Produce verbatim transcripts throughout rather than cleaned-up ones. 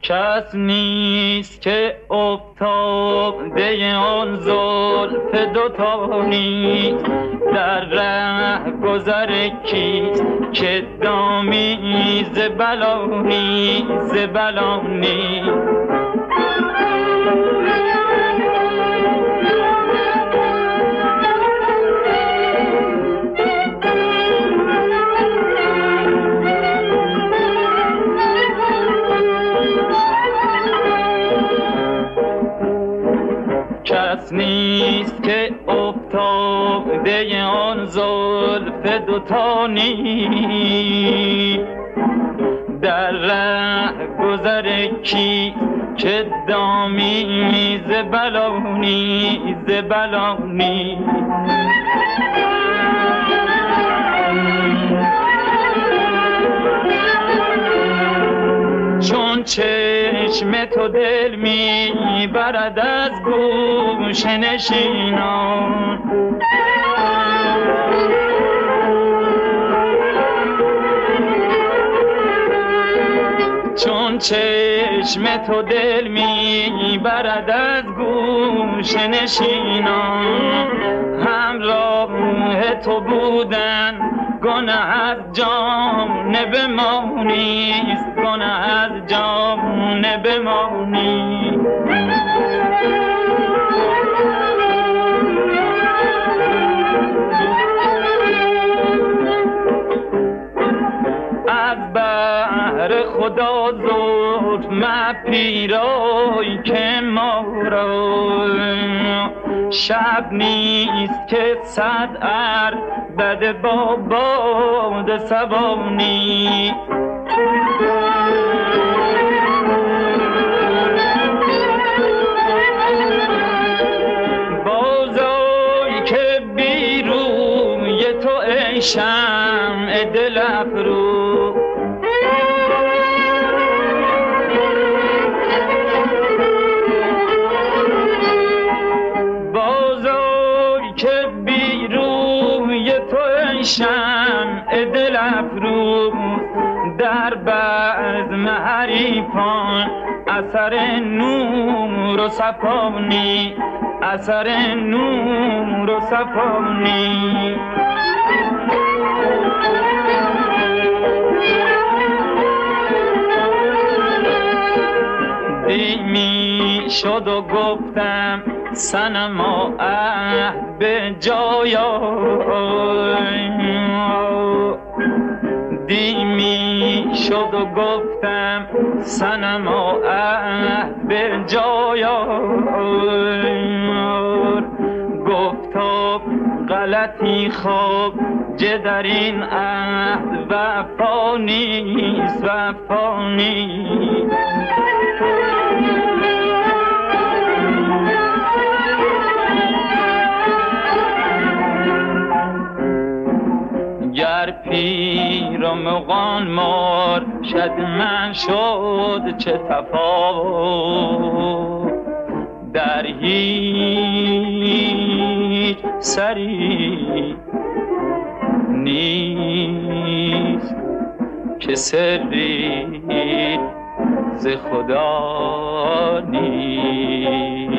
کس نیست که افتاده آن زلف دوتا نیست، در ره گذر کیست که دامی ز بلانی ز بلانی. کس نیست که افتاده آن زلف دوتا نیست، در ره گذر کیست که دامی ز بلانی ز بلانی. چون چشم تو دل می برد از گوش نشینان، چون چشم تو دل می برد از گوش نشینان، همراه تو بودن گناه از جانب ما نیست، گناه از جانب ما نیست. از بهر خدا زلف مپیرای که ما را شب نیست که صد عربده با باد سوانی. بازای که بیروی تو ای شمع دل افروز، شمع دل افروز در بزم حریفان اثر نور و صفانی، اثر نور و صفانی. دیمی شد و گفتم صنما عهد به جای آی، دیمی شد و گفتم صنما عهد به جای آی، گفتا غلطی خواب جه در این عهد وفا نیست وفا نیست. گر پیر و مغان مار شد من شد چه تفاوت، در هیچ سری نیست که سری ز خدا نیست.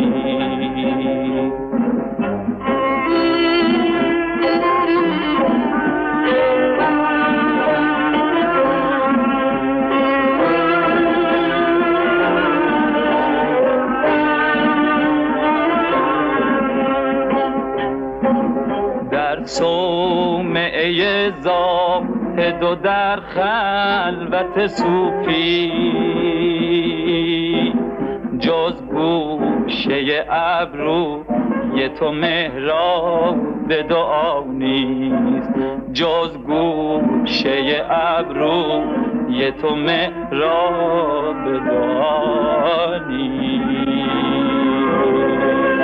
صومعه زاهد و در خلوت صوفی، جز گوشه ابروی تو محراب دعا نیست، جز گوشه ابروی تو محراب دعا نیست.